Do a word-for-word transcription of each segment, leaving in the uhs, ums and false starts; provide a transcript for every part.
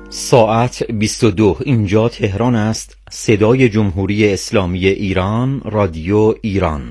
ساعت بیست و دو. اینجا تهران است. صدای جمهوری اسلامی ایران، رادیو ایران.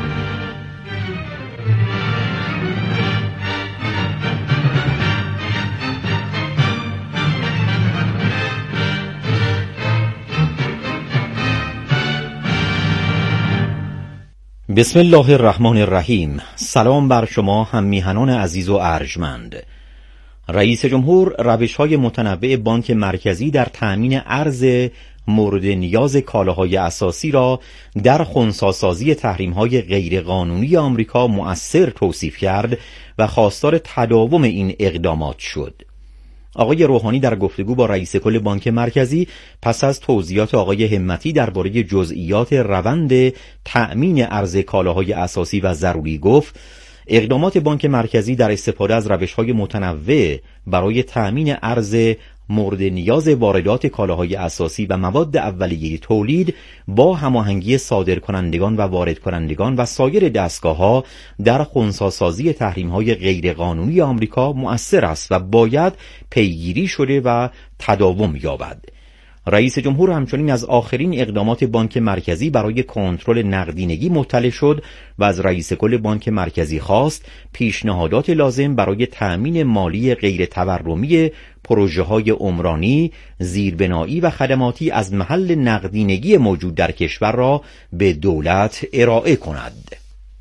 بسم الله الرحمن الرحیم. سلام بر شما هم میهنان عزیز و ارجمند. رئیس جمهور روش‌های متنوع بانک مرکزی در تأمین ارز مورد نیاز کالاهای اساسی را در خنثی‌سازی تحریم‌های غیرقانونی آمریکا مؤثر توصیف کرد و خواستار تداوم این اقدامات شد. آقای روحانی در گفتگو با رئیس کل بانک مرکزی پس از توضیحات آقای همتی درباره جزئیات روند تأمین ارز کالاهای اساسی و ضروری گفت: اقدامات بانک مرکزی در استفاده از روش‌های متنوع برای تأمین ارز مورد نیاز واردات کالاهای اساسی و مواد اولیه تولید با هماهنگی صادرکنندگان و واردکنندگان و سایر دستگاه‌ها در خنثی‌سازی تحریم‌های غیرقانونی آمریکا مؤثر است و باید پیگیری شده و تداوم یابد. رئیس جمهور همچنین از آخرین اقدامات بانک مرکزی برای کنترل نقدینگی مطلع شد و از رئیس کل بانک مرکزی خواست پیشنهادات لازم برای تأمین مالی غیر تورمی پروژه‌های عمرانی، زیربنایی و خدماتی از محل نقدینگی موجود در کشور را به دولت ارائه کند.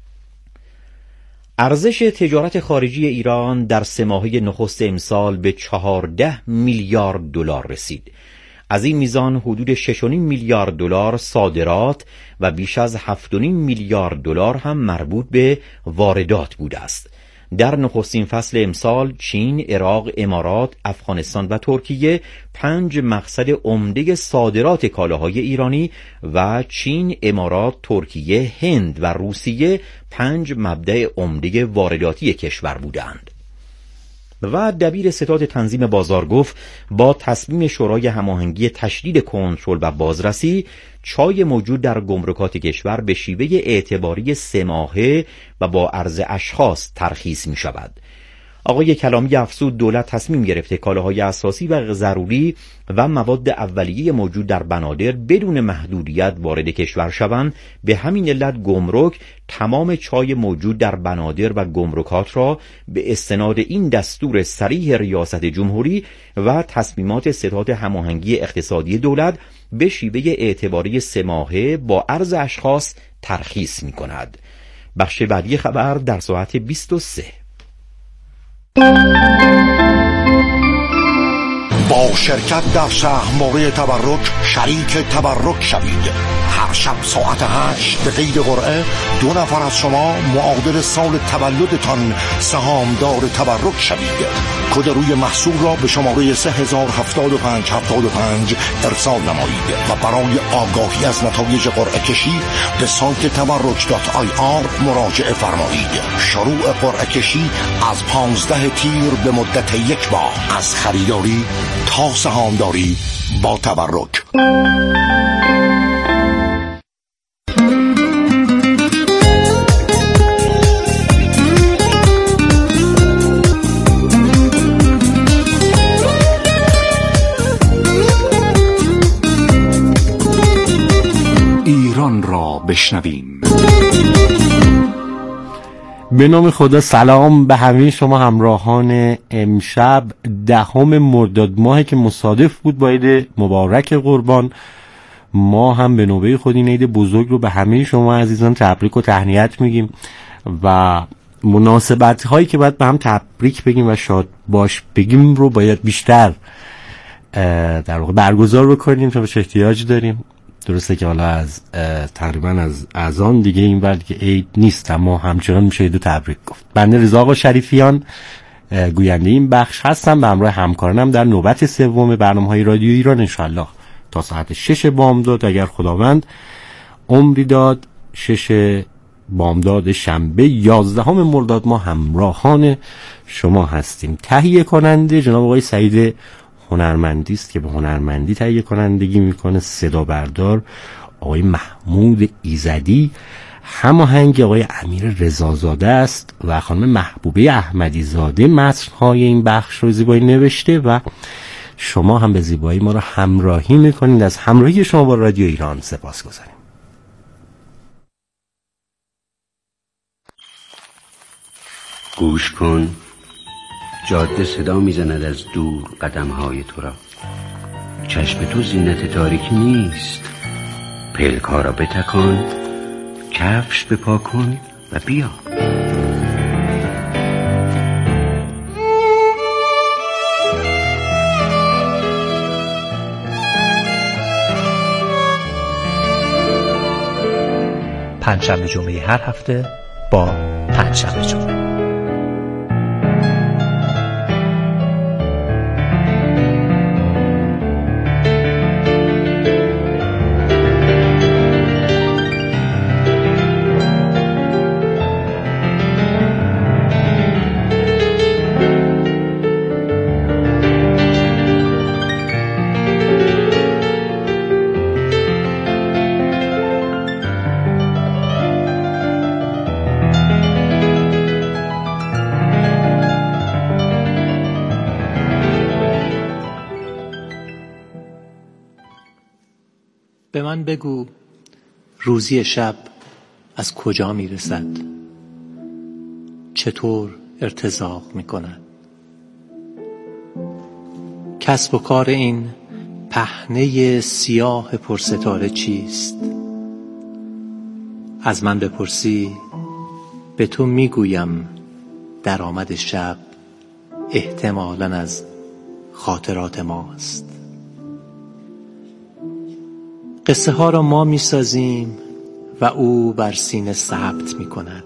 ارزش تجارت خارجی ایران در سه ماهه نخست امسال به چهارده میلیارد دلار رسید. از این میزان حدود شش و نیم میلیارد دلار صادرات و بیش از هفت و نیم میلیارد دلار هم مربوط به واردات بوده است. در نخستین فصل امسال چین، عراق، امارات، افغانستان و ترکیه پنج مقصد عمده صادرات کالاهای ایرانی و چین، امارات، ترکیه، هند و روسیه پنج مبدأ عمده وارداتی کشور بودند. و دبیر ستاد تنظیم بازار گفت با تصمیم شورای هماهنگی تشدید کنترل و بازرسی، چای موجود در گمرکات کشور به شیوه اعتباری سه ماهه و با عرض اشخاص ترخیص می شود. آقای کلامی افزود دولت تصمیم گرفته کالاهای اساسی و ضروری و مواد اولیه موجود در بنادر بدون محدودیت وارد کشور شوند. به همین علت گمرک تمام چای موجود در بنادر و گمرکات را به استناد این دستور صریح ریاست جمهوری و تصمیمات ستاد هماهنگی اقتصادی دولت به شیوه اعتباری سه ماهه با عرض اشخاص ترخیص می کند. بخش بعدی خبر در ساعت بیست و سه. با شرکت در سهم‌واره تبرک شریک تبرک شوید. هر شب ساعت هشت به قید قرعه دو نفر از شما معادل سال تولدتان سهامدار تبرک شوید. کد روی محصول را به شماره سه هزار هفتاد و پنج هفتاد و پنج ارسال نمایید و برای آگاهی از نتایج قرعه کشی به سایت تبرک دات آی آر مراجعه فرمایید. شروع قرعه کشی از پانزده تیر به مدت یک ماه، از خریداری تا سهامداری با تبرک. ایران را بشنویم. به نام خدا. سلام به همه شما همراهان امشب دهم مرداد ماه که مصادف بود با عید مبارک قربان. ما هم به نوبه خود این عید بزرگ رو به همه شما عزیزان تبریک و تهنیت میگیم و مناسبت هایی که باید به هم تبریک بگیم و شاد باش بگیم رو باید بیشتر در واقع برگزار بکنیم چون بهش احتیاج داریم. درسته که حالا از تقریبا از اذان دیگه این وقت که عید نیست اما همچنان میشه عید تبریک گفت. بنده رضا آقا شریفیان گوینده این بخش هستم به همراه همکارانم در نوبت سوم برنامه‌های رادیو ایران انشالله تا ساعت شش بامداد اگر خداوند عمری داد. شش بامداد شنبه یازدهم مرداد ما همراهان شما هستیم. تهیه کننده جناب آقای سعید هنرمندی است که به هنرمندی تهیه کنندگی میکنه. صدا بردار آقای محمود ایزدی، هماهنگ آقای امیر رضازاده است و خانم محبوبه احمدی زاده متن‌های این بخش رو زیبایی نوشته و شما هم به زیبایی ما را همراهی میکنید. از همراهی شما با رادیو ایران سپاس گذاریم. گوش کن، جاده صدا میزند از دور قدمهای تو را. چشم تو زینت تاریکی نیست. پلک‌ها را بتکان، کفش بپا کن و بیا. پنجشنبه جمعه هر هفته با پنجشنبه جمعه. به من بگو روزی شب از کجا می رسد؟ چطور ارتزاق می کند؟ کسب و کار این پهنه سیاه پرستاره چیست؟ از من بپرسی به تو می گویم درآمد شب احتمالاً از خاطرات ماست. قصه ها را ما می سازیم و او بر سینه ثبت می کند.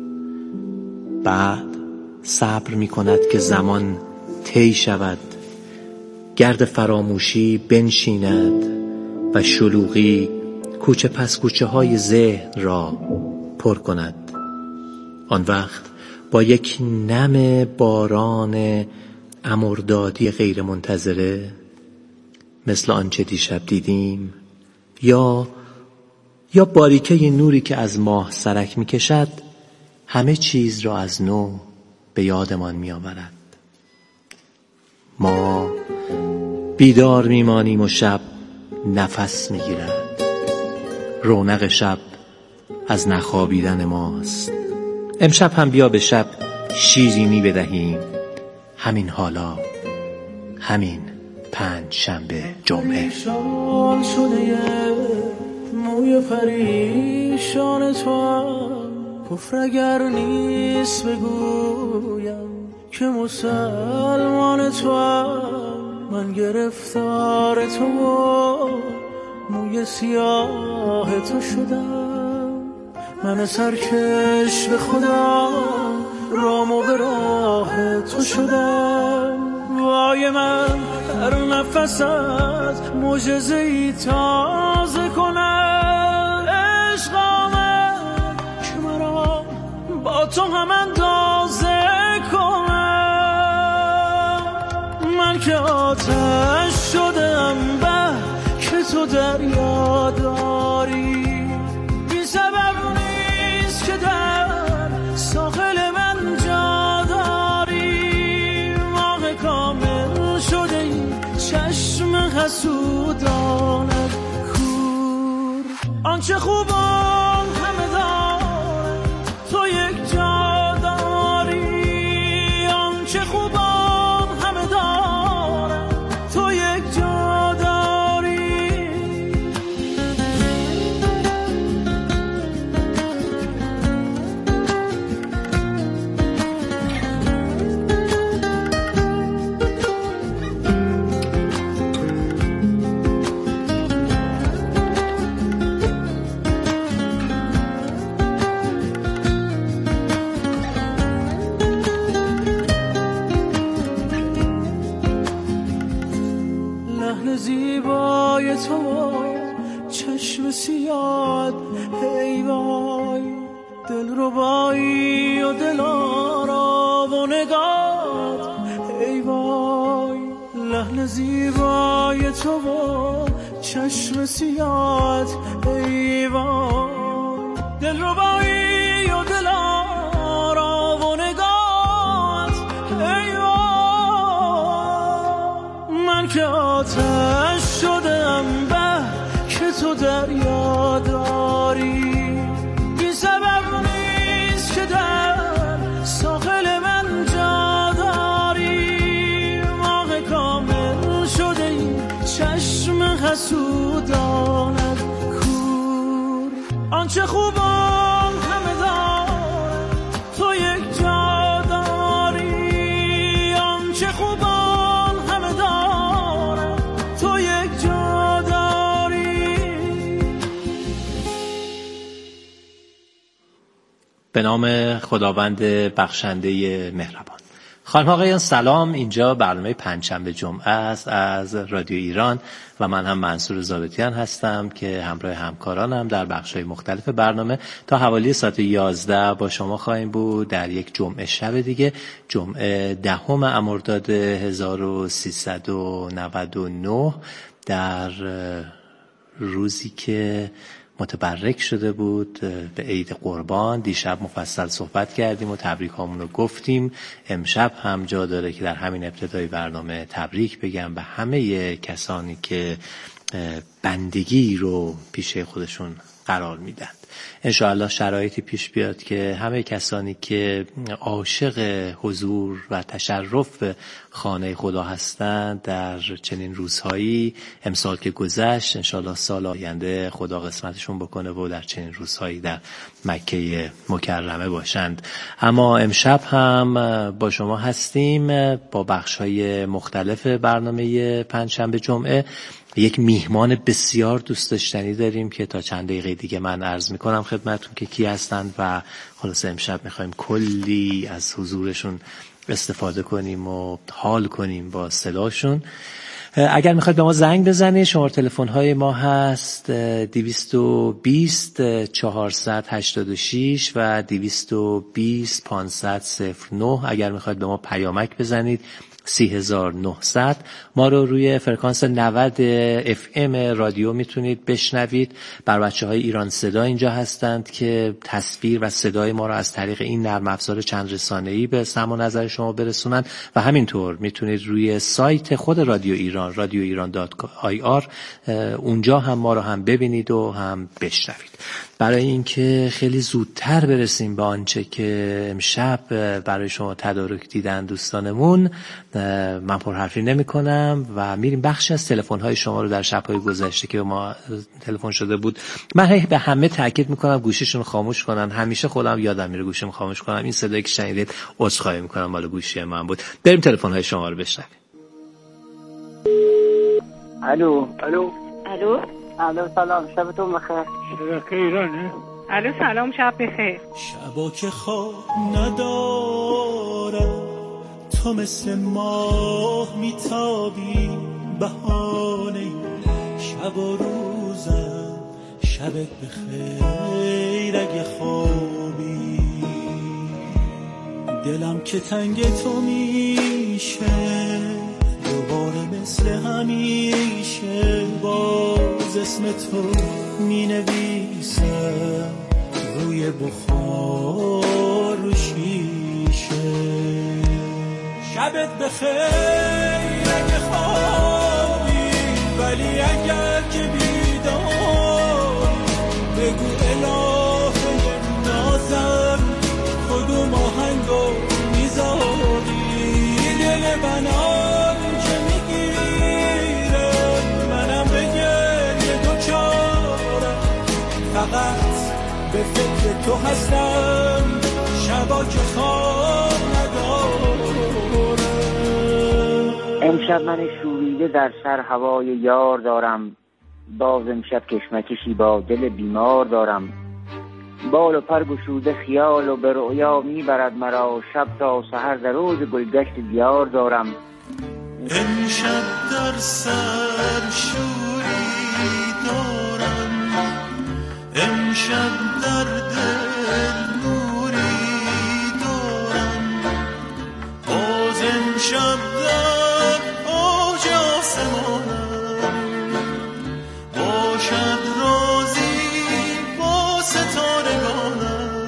بعد صبر می کند که زمان طی شود، گرد فراموشی بنشیند و شلوغی کوچه پس کوچه های ذهن را پر کند. آن وقت با یک نم باران امردادی غیر منتظره مثل آنچه دیشب دیدیم، یا یا باریکه نوری که از ماه سرک می کشد، همه چیز را از نو به یادمان می آورد. ما بیدار می مانیم و شب نفس می گیرد. رونق شب از نخوابیدن ماست. امشب هم بیا به شب شیرینی بدهیم. همین حالا، همین پنج شنبه جمعه. پریشان شده موی پریشان تو، کفر اگر نیست بگویم که مسلمان تو. من گرفتار تو موی سیاه تو شدم. من سرکش به خدا رام و به راه تو شدم. وای من هر نفست معجزه‌ای تازه کند. عشق آمد که مرا با تو هم اندازه کنم. من که آتش شدم به که تو دریا داری. بی سبب نیست که در ساحل من جا داری. ماه کامل شده ای چشم حسودانت کور. آنچه خوبان همه دارن تو یک جا داری. آنچه خوبان همه دارن تو یک جا داری. لحن زیبای تو چشم سیاد، ای وای دل ربایی و دل آرا و نگات. ای وای لحن زیبای تو چشم سیاد، ای وای دل ربایی و دل آرا و نگات. ای وای من که آنچه خوبان همه دارم تو یک جا داری، آنچه خوبان همه دارم تو یک جا داری. به نام خداوند بخشنده مهربان. خانم آقایان سلام، اینجا برنامه پنجشنبه جمعه است از رادیو ایران و من هم منصور ضابطیان هستم که همراه همکارانم در بخش‌های مختلف برنامه تا حوالی ساعت یازده با شما خواهیم بود در یک جمعه شب دیگه، جمعه دهم مرداد هزار و سیصد و نود و نه، در روزی که متبرک شده بود به عید قربان. دیشب مفصل صحبت کردیم و تبریک هامون رو گفتیم. امشب هم جا داره که در همین ابتدای برنامه تبریک بگم به همه کسانی که بندگی رو پیش خودشون قرار میدن. انشاءالله شرایطی پیش بیاد که همه کسانی که عاشق حضور و تشرف خانه خدا هستند در چنین روزهایی، امسال که گذشت، انشاءالله سال آینده خدا قسمتشون بکنه و در چنین روزهایی در مکه مکرمه باشند. اما امشب هم با شما هستیم با بخش‌های مختلف برنامه پنجشنبه جمعه. یک میهمان بسیار دوست داشتنی داریم که تا چند دقیقه دیگه من عرض میکنم خدمتتون که کی هستند و خلاص امشب میخوایم کلی از حضورشون استفاده کنیم و حال کنیم با صداشون. اگر میخواید به ما زنگ بزنید، شماره تلفن های ما هست دویست و بیست چهارصد هشتاد و شش و دویست و بیست پانصد صفر نه. اگر میخواید به ما پیامک بزنید سی هزار و نهصد. ما رو روی فرکانس نود اف ام رادیو میتونید بشنوید. بر بچه های ایران صدا اینجا هستند که تصویر و صدای ما رو از طریق این نرم افزار چند رسانه‌ای به سمع و نظر شما برسونن و همینطور میتونید روی سایت خود رادیو ایران رادیو ایران دات آی آر اونجا هم ما رو هم ببینید و هم بشنوید. برای اینکه خیلی زودتر برسیم به آنچه که امشب برای شما تدارک دیدن دوستانمون، من پرحرفی نمی کنم و میریم بخشی از تلفن‌های شما رو در شب‌های گذشته که ما تلفن شده بود. من به همه تاکید میکنم گوشیشون رو خاموش کنن. همیشه خودم یادم میره گوشیم خاموش کنم. این صدایی که شنیدید عذرخواهی میکنم، مال گوشی من بود. بریم تلفن‌های شما رو بشنویم. الو الو الو الو سلام، شبتون بخیر. شب ایرانه. الو سلام، شب بخیر. شبا که خواب ندارم تو مثل ماه میتابی، بهانه شب و روزم، شبت بخیر اگه خوابی. دلم که تنگ تو میشه دوباره مثل همیشه، باز اسم تو می نویسم روی بخار رو شیشه. شبت بخیر اگه خوابی، ولی اگر که بیدار بگو الهه نازم کدوم آهنگو میذاری. دل منان که میگیره منم به گریه دوچارم، فقط به فکر تو هستم شبا که خواب ندارم. امشب من شوریده در سر هوای یار دارم، باز امشب کشمکشی با دل بیمار دارم. بال و پر گشوده خیال و به رؤیا میبرد مرا، شب تا سحر در روز گلگشت دیار دارم. امشب در سر شوری دارم، امشب در دل نوری دارم، باز امشب در اوج آسمانم، باشد رازی با ستارگانم.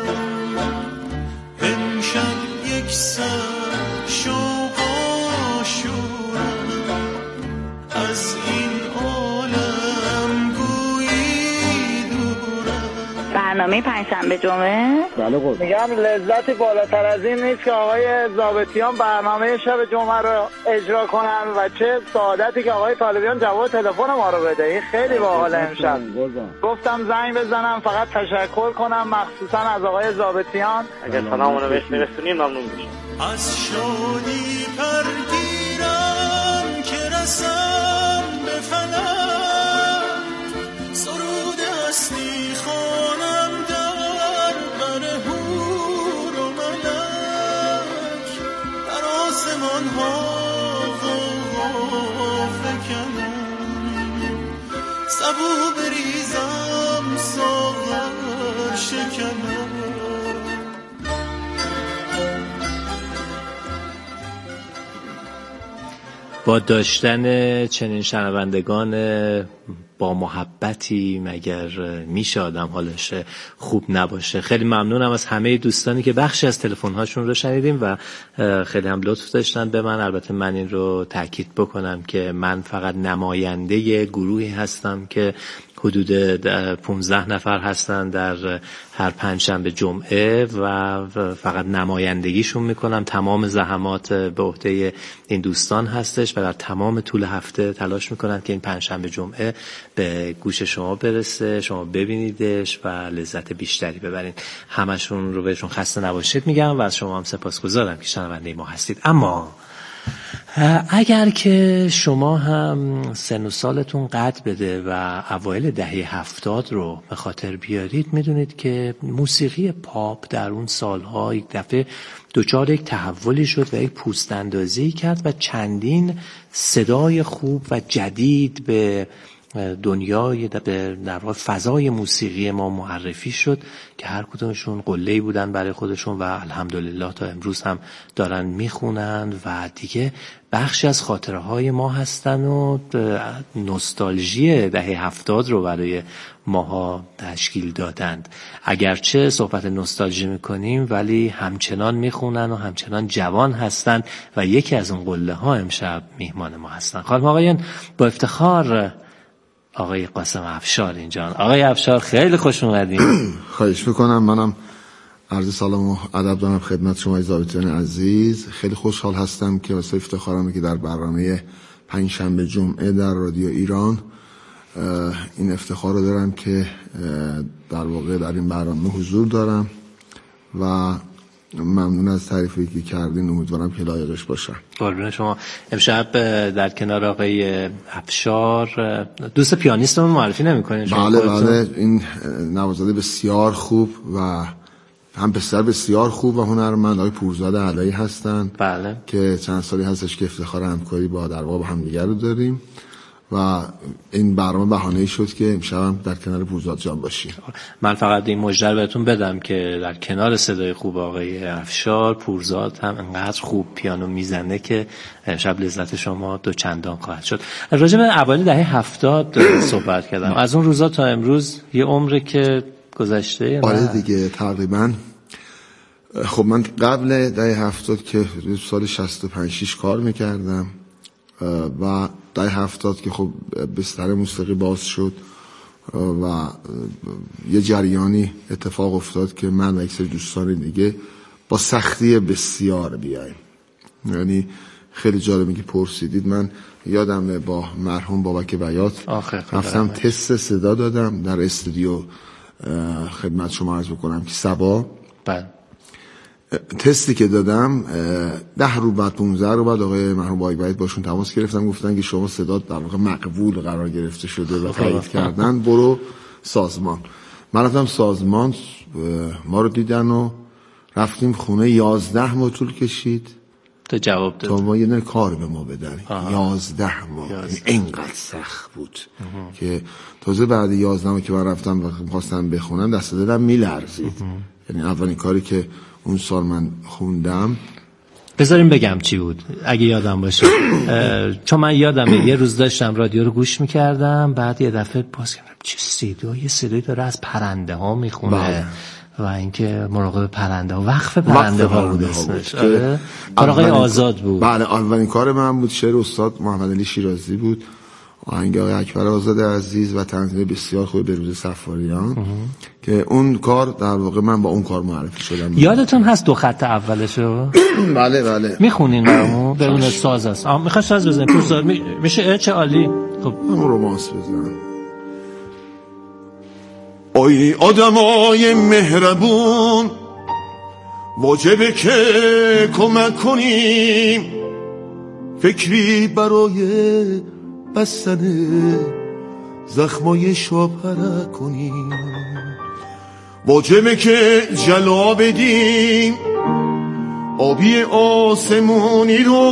امشب یک سر شوق و شورم، از این عالم گویی دورم. برنامه برنامه پنجشنبه جمعه؟ بله قربان. میگم لذتی بالاتر از این نیست که آقای ضابطیان برنامه شب جمعه رو اجرا کنن و چه سعادتی که آقای طالبیان جواب تلفن ما رو بده. این خیلی باحاله. امشب گفتم زنگ بزنم فقط تشکر کنم مخصوصا از آقای ضابطیان. اگه سلامونو بهش میرسونین ممنون میشم. از شادی پرگیرم که رسم به فلک، سرود اصلی خانم در بر هور و ملک، در آسمان ها غوغا فکنم، سبو بریزم ساغر شکنم. با داشتن چنین شنوندگان با محبتی مگر میشه آدم حالش خوب نباشه. خیلی ممنونم از همه دوستانی که بخشی از تلفن‌هاشون رو شنیدیم و خیلی هم لطف داشتن به من. البته من این رو تاکید بکنم که من فقط نماینده گروهی هستم که حدود پانزده نفر هستن در هر پنجشنبه جمعه و فقط نمایندگیشون میکنم. تمام زحمات به عهده این دوستان هستش و در تمام طول هفته تلاش میکنن که این پنجشنبه جمعه به گوش شما برسه، شما ببینیدش و لذت بیشتری ببرین. همشون رو بهشون خسته نباشید میگم و از شما هم سپاسگزارم که شنونده ما هستید. اما اگر که شما هم سن و سالتون قد بده و اوایل دهه هفتاد رو به خاطر بیارید، میدونید که موسیقی پاپ در اون سالها یک دفعه دچار یک تحولی شد و یک پوست اندازی کرد و چندین صدای خوب و جدید به دنیای به در واقع فضای موسیقی ما معرفی شد که هر کدومشون قله‌ای بودن برای خودشون و الحمدلله تا امروز هم دارن میخونن و دیگه بخشی از خاطره های ما هستن و نوستالژی دهه هفتاد رو برای ماها تشکیل دادند. اگرچه صحبت نوستالژی میکنیم ولی همچنان میخونن و همچنان جوان هستن و یکی از اون قله ها امشب میهمان ما هستن. خانم آقایان، با افتخار آقای قاسم افشار اینجان. آقای افشار خیلی خوش اومدین. خواهش میکنم. منم عرض سلام و ادب دارم خدمت شما ضابطیان عزیز. خیلی خوشحال هستم که واسه افتخارمه که در برنامه پنجشنبه جمعه در رادیو ایران این افتخار رو دارم که در واقع در این برنامه حضور دارم و ممنون از تعریفی که کردین. امیدوارم که لایقش باشم. قربون شما. امشب در کنار آقای افشار دوست پیانیستمون معرفی نمی‌کنین شما؟ بله بله، این نوازنده بسیار خوب و هم پسر بسیار خوب و هنرمند آقای پورزاد علایی هستن. بله. که چند سالی هستش که افتخار همکاری با در واقع همدیگه رو داریم و این برنامه بهانه‌ای شد که امشب هم در کنار پورزاد جان باشیم. من فقط این مژده رو بهتون بدم که در کنار صدای خوب آقای افشار، پورزاد هم انقدر خوب پیانو میزنه که امشب لذت شما دو چندان خواهد شد. راجع به اوایل دهه هفتاد صحبت کردم. از اون روزا تا امروز یه عمره که گذشته. آره دیگه تقریبا. خب من قبل دهه هفتاد که سال شصت و پنج شش کار میکردم و دهه هفتاد که خب بستر موسیقی باز شد و یه جریانی اتفاق افتاد که من و یک سری دوستان دیگه با سختی بسیار بیایم. یعنی خیلی جالبه که پرسیدید. من یادم با مرحوم بابک بیات رفتم تست صدا دادم در استودیو خدمت شما عرض بکنم که سبا. بله. تستی که دادم ده رو بعد پونزده رو بعد آقای مرحوم بابک بیات باشون تماس گرفتم، گفتن که شما صدا در واقع مقبول قرار گرفته شده و تایید کردن، برو سازمان. من رفتم سازمان، ما رو دیدن و رفتیم خونه. یازده ماه طول کشید تا جواب داد، تا ما یه دونه کار به ما بدن. یازده ماه اینقدر سخت بود آه. که تازه بعد یازده ماه که من رفتم و خواستم بخونم دست دلم میلرزید. یعنی اولین کاری که اون سال من خوندم. بذاریم بگم چی بود اگه یادم باشه. چون من یادمه یه روز داشتم رادیو رو گوش میکردم، بعد یه دفعه باز کردم چه صدایی، یه صدایی داره از پرنده ها میخونه و اینکه مراقب پرنده ها، وقف پرنده ها بود اسمش. آره آقای آزاد بود. بله، اولین کار من بود. شعر استاد محمد علی شیرازی بود. آهنگ آقای اکبر آزاد عزیز و تنظیم بسیار خوب بروز سفاریان که اون کار در واقع من با اون کار معرفی شدم. یادتون هست دو خط اولشو؟ بله بله. میخونین برامو؟ بدون ساز است. آ میخواد ساز بزنید. پورزاد می... میشه چه عالی. خب اون رومانس بزنم. ای آدمای مهربون واجبه که کمک کنیم، فکری برای بستن زخمای شاپره کنیم، واجبه که جلا بدیم آبی آسمونی رو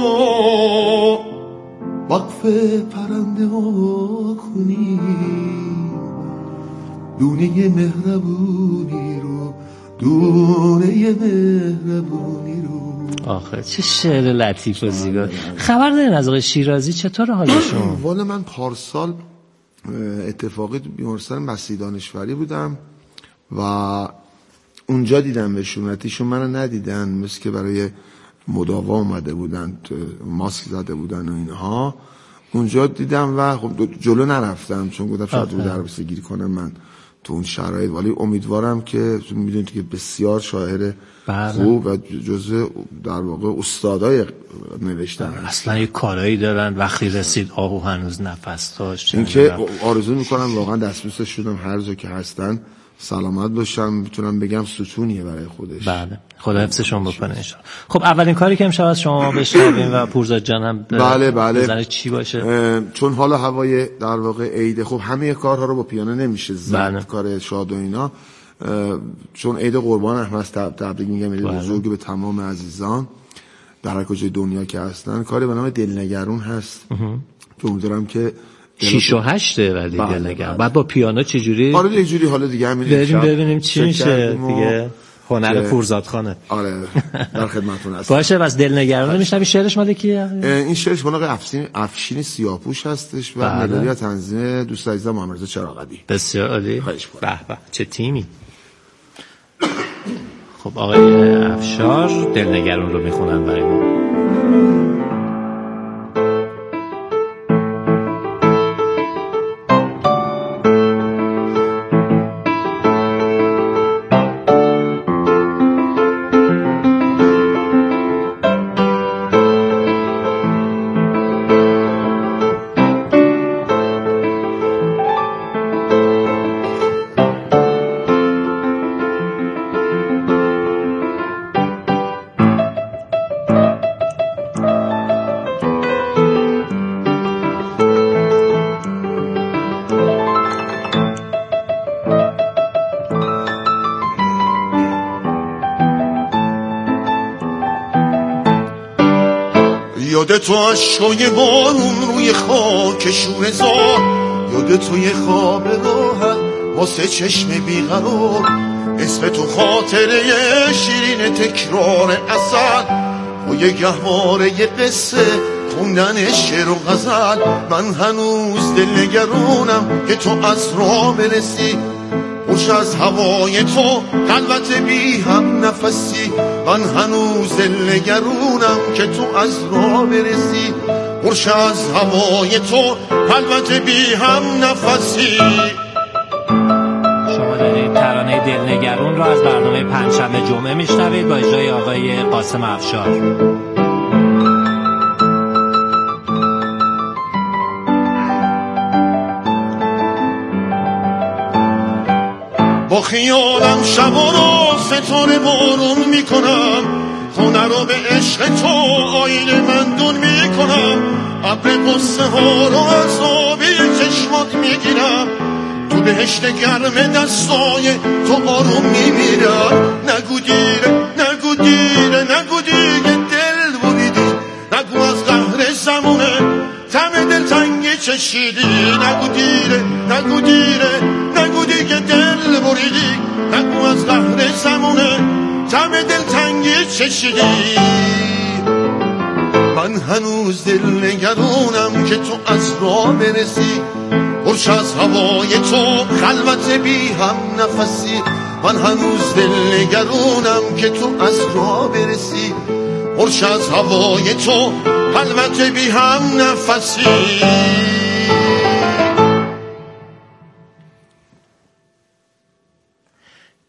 وقف پرنده ها کنیم، دونه مهربونی رو دونه مهربونی رو. آخه چه شعر لطیف و زیبا. خبر دارین از آقای شیرازی چطور حالشون؟ والا من پارسال اتفاقی تو بیمارستان مسیح دانشوری بودم و اونجا دیدم بهشونتیشون منو ندیدن، مثل که برای مداوا اومده بودن، ماسک زده بودن و اینها. اونجا دیدم و خب جلو نرفتم چون گفتم شاید رو دربسته گیری کنم من تو اون شرایط، ولی امیدوارم که میدونید که بسیار شاعر خوب و جزء در واقع استادای نوشتن اصلا یه کارایی دارن. وقتی رسید آهو هنوز نفس داشت. این که آرزو میکنم واقعا دستبوسش شدم هر جا که هستن سلامت باشم، میتونم بگم ستونیه برای خودش. بله خدا حفظشون بکنه ان شاء الله. خب اولین کاری که امشب از شما بشنویم و پورزاد جان هم بله بله بزنه چی باشه؟ چون حالا هوای در واقع عید، خب همه کارها رو با پیانو نمیشه زد، کار شاد و اینا، چون عید قربان احمد تبریک میگم، عید بزرگی به تمام عزیزان در هر کجای دنیا که هستن. کاری به نام دلنگرون هست که امیدوارم که شیش و هشته ولی دلنگرون. بعد با پیانو چه جوری؟ آره یه جوری حالا دیگه همین بریم ببینیم چی میشه دیگه. هنر پورزاد خانه. آره در خدمتتون هستم. باشه. بس دلنگرون میشنویم. شعرش مال کیه؟ این شعرش مال آقای افشین افشین سیاهپوش هستش و ملودی و تنظیم دوست عزیزم محمد رضا چراغی. بسیار عالی. به به چه تیمی. خب آقای افشار دلنگرون رو میخونن برای ما. یاد تو عشقای بارون روی خاک شوره زار، یاد تو یه خواب راحت واسه چشم بیقرار، اسم تو خاطره شیرین تکرار اصل و یه گهواره یه قصه خوندن شعر و غزل. من هنوز دلنگرونم که تو از راه برسی، خوش از هوای تو خلوت بی هم نفسی. من هنوز دلنگرونم که تو از راه برسی، خوش از هوای تو خلوت بی هم نفسی. شما دارید ترانه دلنگرون را از برنامه پنجشنبه جمعه میشنوید با اجرای آقای قاسم افشار. با خیالم شبا رو ستاره بارون میکنم، خونه رو به عشق تو آینه من دون میکنم، ابر قصه ها رو از آبی چشمات میگیرم، تو بهشت گرم دستای تو آروم میمیرم. نگو دیره نگو دیره نگو دیگه دل بریدی، نگو از قهر زمونه تم دل تنگی چشیدی. نگو دیره نگو دیره نگو دیگه دل بریدی، نگو از قهر زمونه تم دل تنگی چشیدی. من هنوز دلنگرونم که تو از راه برسی، خوش از هوای تو خلوت بی هم نفسی. من هنوز دلنگرونم که تو از راه برسی، خوش از هوای تو خلوت بی هم نفسی.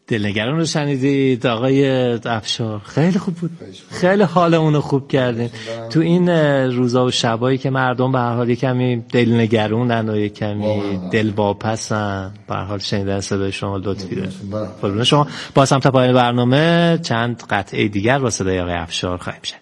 دلنگران رو شنیدید آقای افشار، خیلی خوب بود، خیلی حالمون رو خوب کردین تو این روزا و شبایی که مردم به هر حال کمی دلنگرونن و کمی دلواپسن. به هر حال شنیدن صدای شما لطفی داره. قربون شما. باز هم تا پایان برنامه چند قطعه دیگر با صدای آقای افشار خواهیم شنید.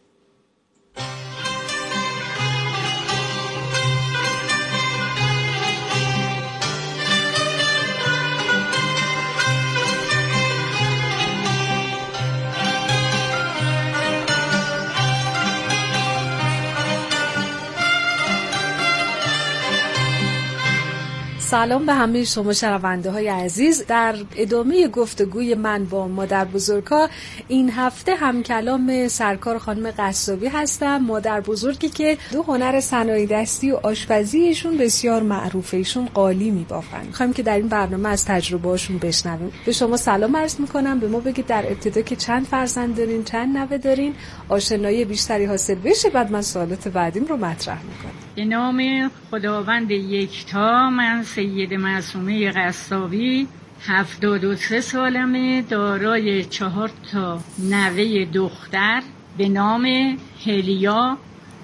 سلام به همه شما شنونده های عزیز. در ادامه گفتگوی من با مادر بزرگا این هفته هم کلام سرکار خانم قصابی هستم، مادر بزرگی که دو هنر صنایع دستی و آشپزیشون بسیار معروفه، ایشون قالی میبافن. میخوایم که در این برنامه از تجربه هاشون بشنویم. به شما سلام عرض میکنم، به ما بگید در ابتدا که چند فرزند دارین، چند نوه دارین، آشنایی بیشتری حاصل بشه، بعد من سوالات بعدیم رو مطرح میکنم. به نام خداوند یکتا، من سید معصومه قصابی، هفتاد و سه سالمه، دارای چهار تا نوه دختر به نام هلیا،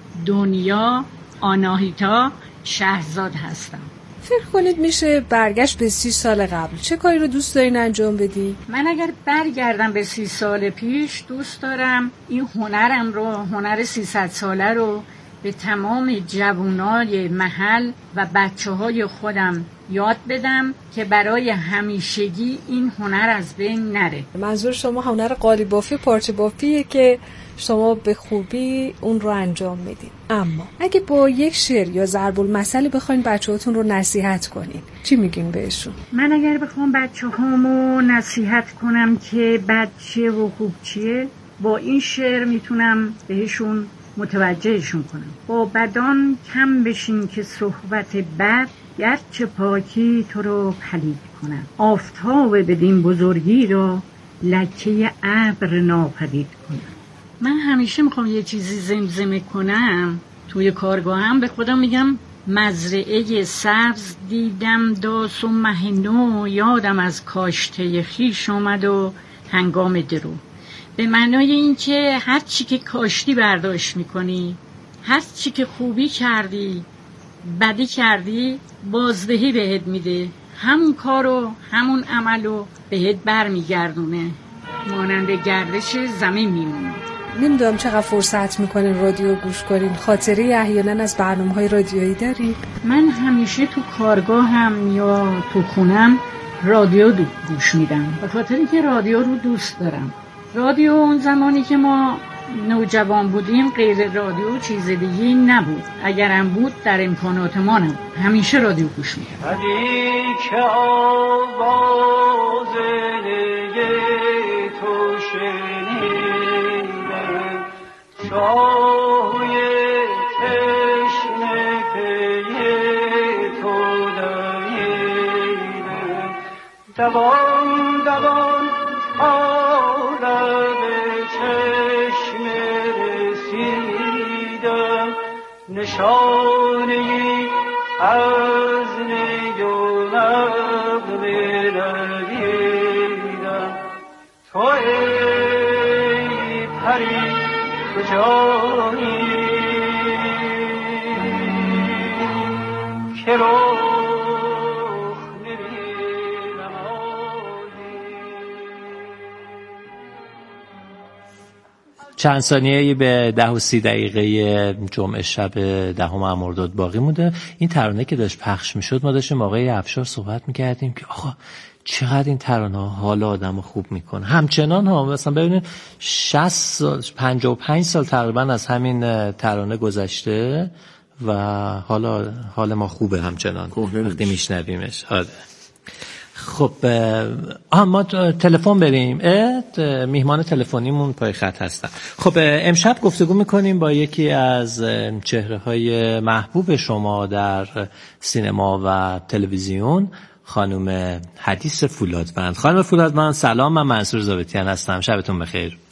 دنیا، آناهیتا، شهرزاد هستم. فکر کنید میشه برگشت به سی سال قبل، چه کاری رو دوست دارین انجام بدی؟ من اگر برگردم به سی سال پیش، دوست دارم این هنرم رو، هنر سیصد ساله رو به تمام جوانای محل و بچه های خودم یاد بدم که برای همیشگی این هنر از بین نره. منظور شما هنر قالی بافی، پارچه بافیه که شما به خوبی اون رو انجام میدین. اما اگه با یک شعر یا ضرب المثل بخواین بچه‌هاتون رو نصیحت کنین، چی میگین بهشون؟ من اگر بخوام بچه‌هامو نصیحت کنم که بچه و خوب چیه، با این شعر میتونم بهشون متوجهشون کنم. با بدان کم بشین که صحبت بد، گرچه پاکی تو رو پلید کنم. آفتاب بدین بزرگی را لکه ابر ناپدید کنم. من همیشه میخوام یه چیزی زمزمه کنم توی کارگاهم، به خودم میگم مزرعه سبز دیدم داس و مه نو، یادم از کاشته خویش اومد و هنگام درو. به معنای این که هر چی که کاشتی برداشت میکنی، هر چی که خوبی کردی، بدی کردی، بازدهی بهت میده. همون کارو، همون عملو بهت برمیگردونه، مانند گردش زمین میمونه. نمیدونم چقدر فرصت میکنین رادیو گوش کنین، خاطره احیانا از برنامه‌های رادیویی داری؟ من همیشه تو کارگاهم یا تو خونم رادیو گوش میدم، به خاطر اینکه رادیو رو دوست دارم. رادیو اون زمانی که ما نوجوان بودیم غیر رادیو چیز دیگه نبود، اگرم بود در امکانات ما نبود. همیشه رادیو گوش میدم. علی که آواز نگه تو شنیدم، شاهوی تشنه پی تو دویدم، دوان دوان آلب چشم رسیدم، نشانه‌ای از نی و نغمه ندیدم. تو ای پری کجایی که رو چند ثانیه‌ای به ده و سی دقیقه جمعه شب دهم مرداد باقی مونده. این ترانه که داشت پخش میشد، ما داشتیم آقای افشار صحبت میکردیم که آقا چقدر این ترانه ها حال آدمو خوب میکنه. همچنان ها مثلا ببینید شصت سال، پنجاه و پنج سال تقریبا از همین ترانه گذشته و حالا حال ما خوبه همچنان وقتی میشنویمش. آره. خب آها ما تلفن بریم. میهمان تلفنیمون پای خط هستن. خب امشب گفتگو میکنیم با یکی از چهره‌های محبوب شما در سینما و تلویزیون، خانم حدیث فولادوند. خانم فولادوند سلام، من منصور ضابطیان هستم. شبتون بخیر.